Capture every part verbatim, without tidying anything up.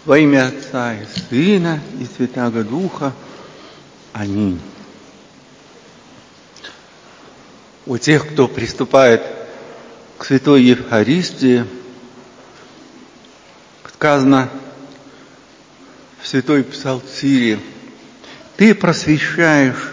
Во имя Отца и Сына и Святаго Духа. Аминь. У тех, кто приступает к Святой Евхаристии, сказано в Святой Псалтире: «Ты просвещаешь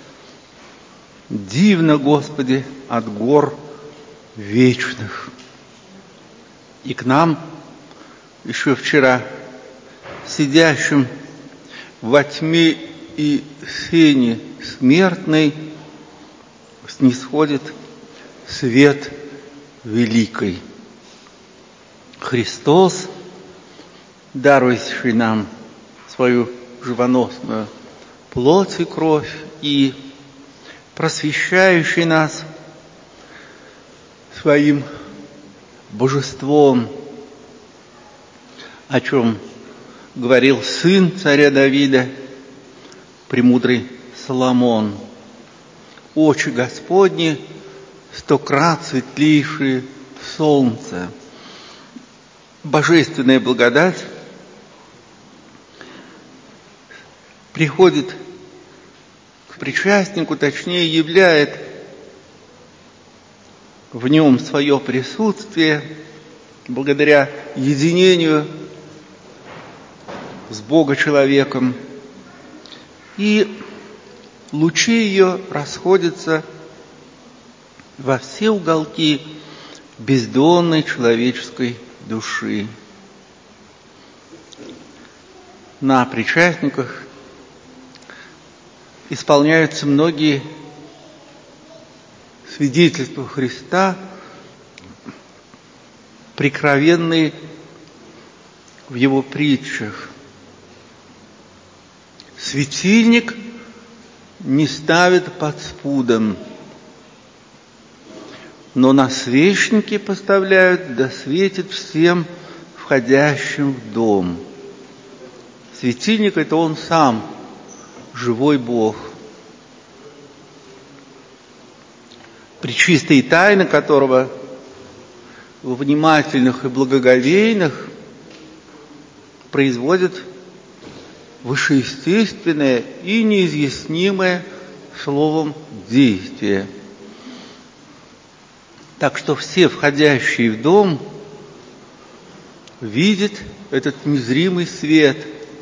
дивно, Господи, от гор вечных». И к нам еще вчера, сидящим во тьме и сене смертной, снисходит свет великий. Христос, дарующий нам свою живоносную плоть и кровь и просвещающий нас своим божеством, о чем говорил сын царя Давида, премудрый Соломон: «Очи Господни сто крат светлейшие солнца». Божественная благодать приходит к причастнику, точнее являет в нем свое присутствие благодаря единению с Бога-человеком, и лучи ее расходятся во все уголки бездонной человеческой души. На причастниках исполняются многие свидетельства Христа, прикровенные в Его притчах. Светильник не ставят под спудом, но на свечники поставляют, да светит всем входящим в дом. Светильник — это Он сам, живой Бог. Пречистые тайны которого во внимательных и благоговейных производят вышеестественное и неизъяснимое словом действие. Так что все входящие в дом видят этот незримый свет.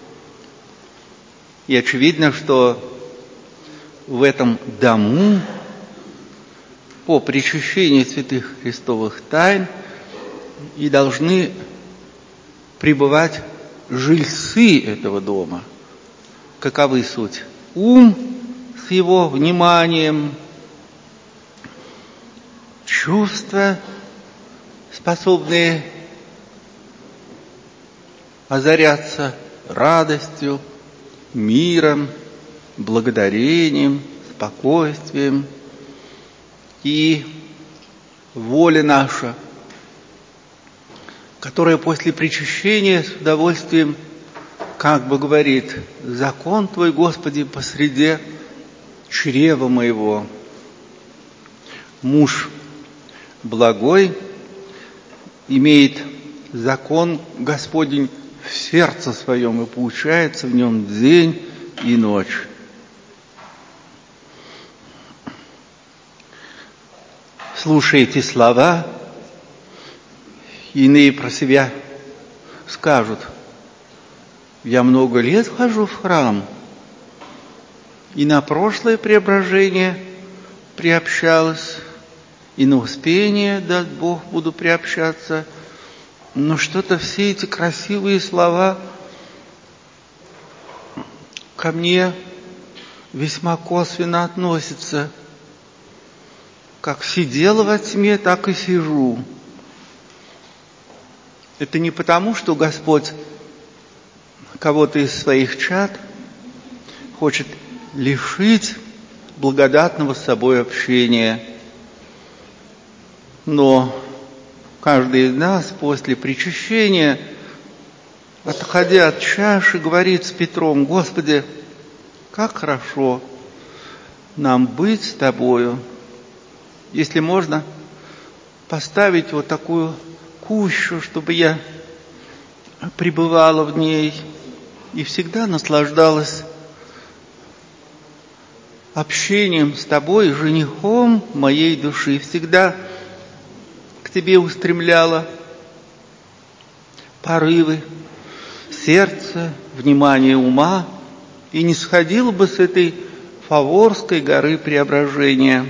И очевидно, что в этом дому по причащении святых Христовых тайн и должны пребывать жильцы этого дома. Каковы суть? Ум с его вниманием, чувства, способные озаряться радостью, миром, благодарением, спокойствием, и воля наша, которая после причащения с удовольствием как бы говорит: «Закон Твой, Господи, посреди чрева моего». Муж благой имеет закон Господень в сердце своем и поучается в нем день и ночь. Слушая эти слова, иные про себя скажут: «Я много лет хожу в храм, и на прошлое преображение приобщалась, и на Успение, даст Бог, буду приобщаться, но что-то все эти красивые слова ко мне весьма косвенно относятся. Как сидела во тьме, так и сижу». Это не потому, что Господь кого-то из своих чад хочет лишить благодатного с собой общения, но каждый из нас после причащения, отходя от чаши, говорит с Петром: «Господи, как хорошо нам быть с Тобою». Если можно, поставить вот такую кущу, чтобы я пребывала в ней и всегда наслаждалась общением с тобой, женихом моей души, всегда к тебе устремляла порывы сердца, внимание ума и не сходила бы с этой Фаворской горы Преображения.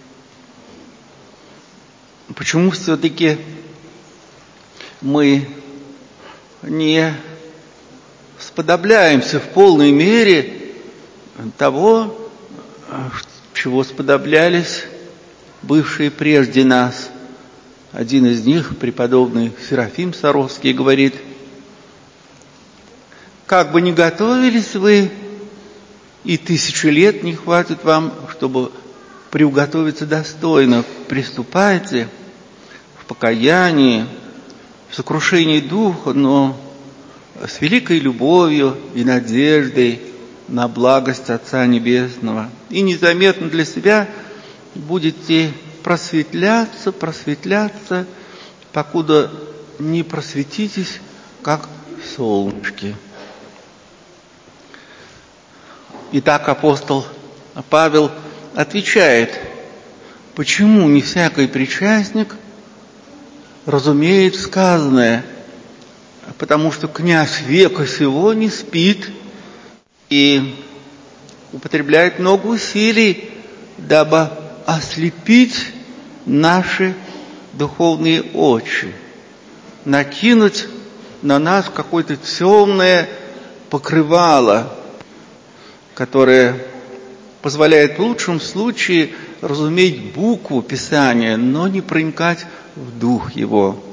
Почему все-таки мы не сподобляемся в полной мере того, чего сподоблялись бывшие прежде нас? Один из них, преподобный Серафим Саровский, говорит: как бы ни готовились вы, и тысячи лет не хватит вам, чтобы приуготовиться достойно. Приступайте в покаянии, в сокрушении духа, но с великой любовью и надеждой на благость Отца Небесного. И незаметно для себя будете просветляться, просветляться, покуда не просветитесь, как солнышки. Итак, апостол Павел отвечает, почему не всякий причастник разумеет сказанное, потому что князь века сего не спит и употребляет много усилий, дабы ослепить наши духовные очи, накинуть на нас какое-то темное покрывало, которое позволяет в лучшем случае разуметь букву Писания, но не проникать в дух его.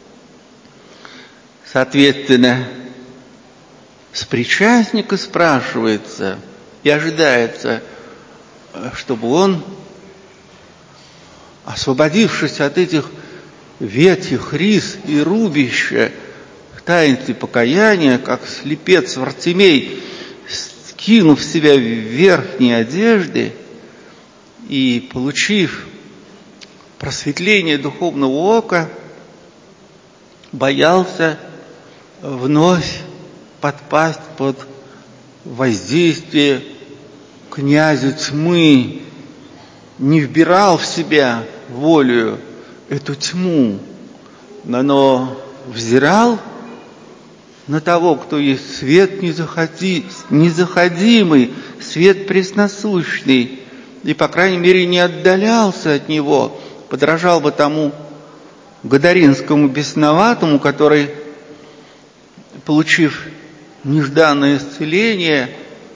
Соответственно, с причастника спрашивается и ожидается, чтобы он, освободившись от этих ветхих рис и рубища в таинстве покаяния, как слепец Вартимей, скинув с себя верхние одежды и получив просветление духовного ока, боялся вновь подпасть под воздействие князя тьмы, не вбирал в себя волею эту тьму, но взирал на того, кто есть свет незаходи, незаходимый, свет пресносущный, и, по крайней мере, не отдалялся от него, подражал бы тому Гадаринскому бесноватому, который, получив нежданное исцеление,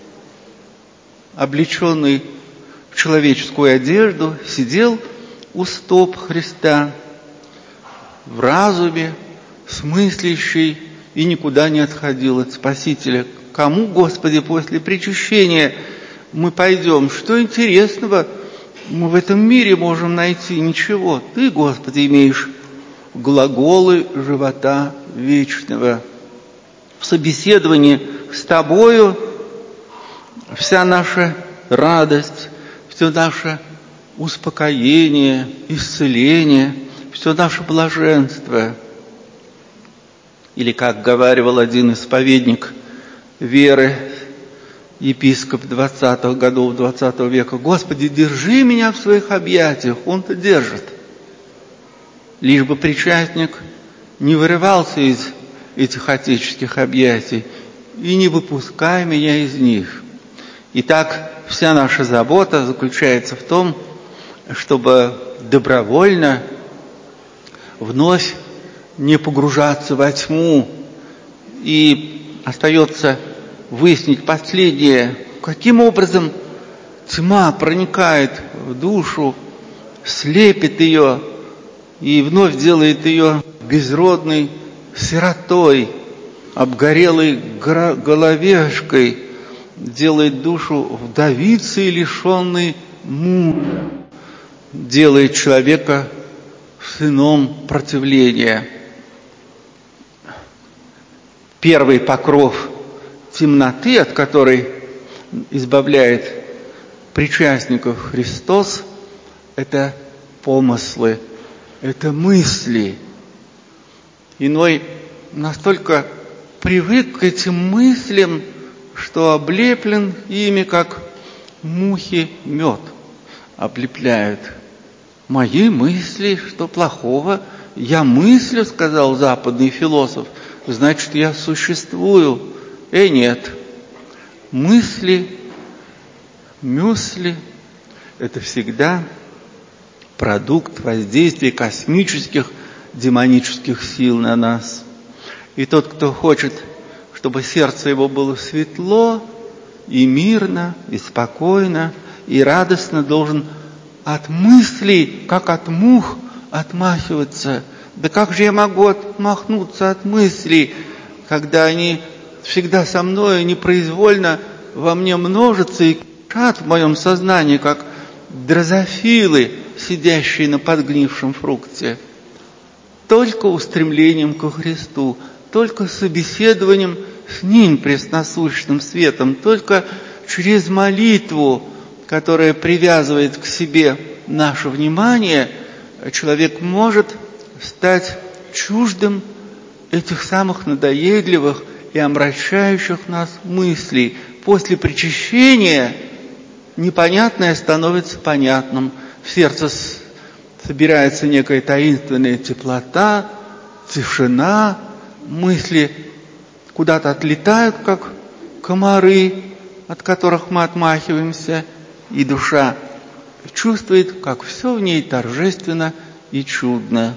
облеченный в человеческую одежду, сидел у стоп Христа в разуме, смыслящий, и никуда не отходил от Спасителя. Кому, Господи, после причащения мы пойдем? Что интересного мы в этом мире можем найти? Ничего. Ты, Господи, имеешь глаголы живота вечного. В собеседовании с Тобою вся наша радость, все наше успокоение, исцеление, все наше блаженство. Или, как говаривал один исповедник веры, епископ двадцатых годов двадцатого века: «Господи, держи меня в своих объятиях». Он-то держит. Лишь бы причастник не вырывался из этих отеческих объятий и не выпускай меня из них. Итак, вся наша забота заключается в том, чтобы добровольно вновь не погружаться во тьму. И остается выяснить последнее: каким образом тьма проникает в душу, слепит ее и вновь делает ее безродной сиротой, обгорелой головешкой, делает душу вдовицей, лишенной мужа, делает человека сыном противления. Первый покров темноты, от которой избавляет причастников Христос, это помыслы, это мысли. Иной настолько привык к этим мыслям, что облеплен ими, как мухи мед облепляют. Мои мысли, что плохого? Я мыслю, сказал западный философ, значит, я существую. Э, нет. Мысли, мюсли – это всегда продукт воздействия космических, демонических сил на нас. И тот, кто хочет, чтобы сердце его было светло, и мирно, и спокойно, и радостно, должен от мыслей, как от мух, отмахиваться. Да как же я могу отмахнуться от мыслей, когда они всегда со мной непроизвольно во мне множатся и кишат в моем сознании, как дрозофилы, сидящие на подгнившем фрукте? Только устремлением ко Христу, только собеседованием с Ним, пресносущным светом, только через молитву, которая привязывает к себе наше внимание, человек может стать чуждым этих самых надоедливых и омрачающих нас мыслей. После причащения непонятное становится понятным. В сердце собирается некая таинственная теплота, тишина, мысли куда-то отлетают, как комары, от которых мы отмахиваемся, и душа чувствует, как все в ней торжественно и чудно.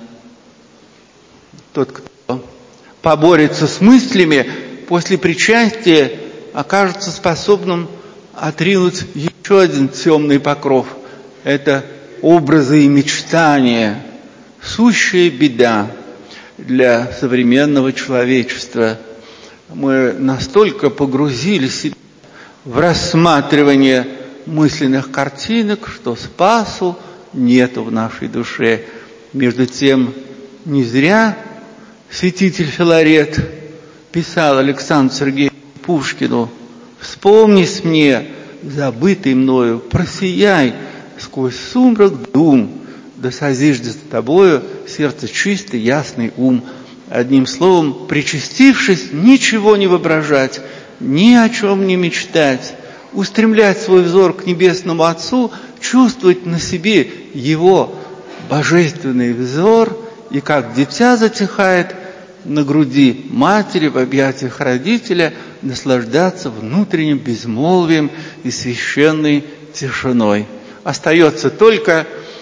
Тот, кто поборется с мыслями, после причастия окажется способным отринуть еще один темный покров. Это образы и мечтания, сущая беда для современного человечества. Мы настолько погрузили себя в рассматривание мысленных картинок, что спасу нету в нашей душе. Между тем, не зря святитель Филарет писал Александру Сергеевичу Пушкину: «Вспомнись мне, забытый мною, просияй сквозь сумрак дум, да созиждет с тобою сердце чистый, ясный ум». Одним словом, причастившись, ничего не воображать, ни о чем не мечтать, устремлять свой взор к Небесному Отцу, чувствовать на себе Его божественный взор, и как дитя затихает на груди матери, в объятиях родителя, наслаждаться внутренним безмолвием и священной тишиной. Остается только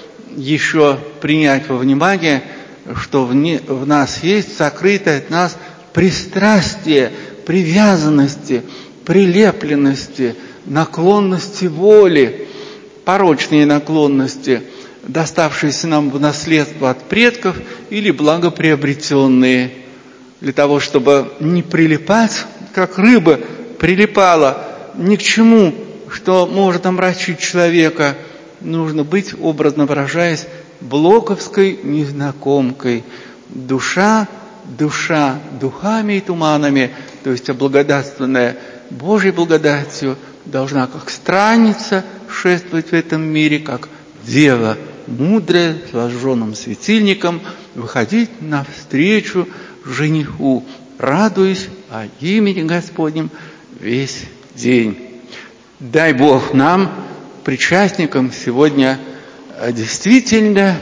еще принять во внимание, что в, не, в нас есть сокрытое от нас пристрастие, привязанности, прилепленности, наклонности воли, порочные наклонности, доставшиеся нам в наследство от предков или благоприобретенные. Для того, чтобы не прилипать, как рыба прилипала ни к чему, что может омрачить человека, нужно быть, образно выражаясь, блоковской незнакомкой. Душа, душа духами и туманами, то есть облагодатственная Божьей благодатью, должна как странница шествовать в этом мире, как дева мудрая с зажженным светильником выходить навстречу жениху, радуясь о имени Господнем весь день. Дай Бог нам, причастникам, сегодня действительно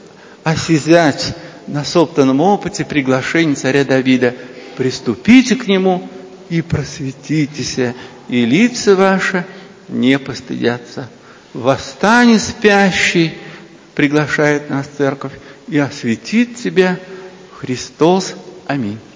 осязать на собственном опыте приглашение царя Давида: «Приступите к нему и просветитесь, и лица ваши не постыдятся. Восстань, спящий», приглашает нас церковь, «и осветит тебя Христос». Аминь.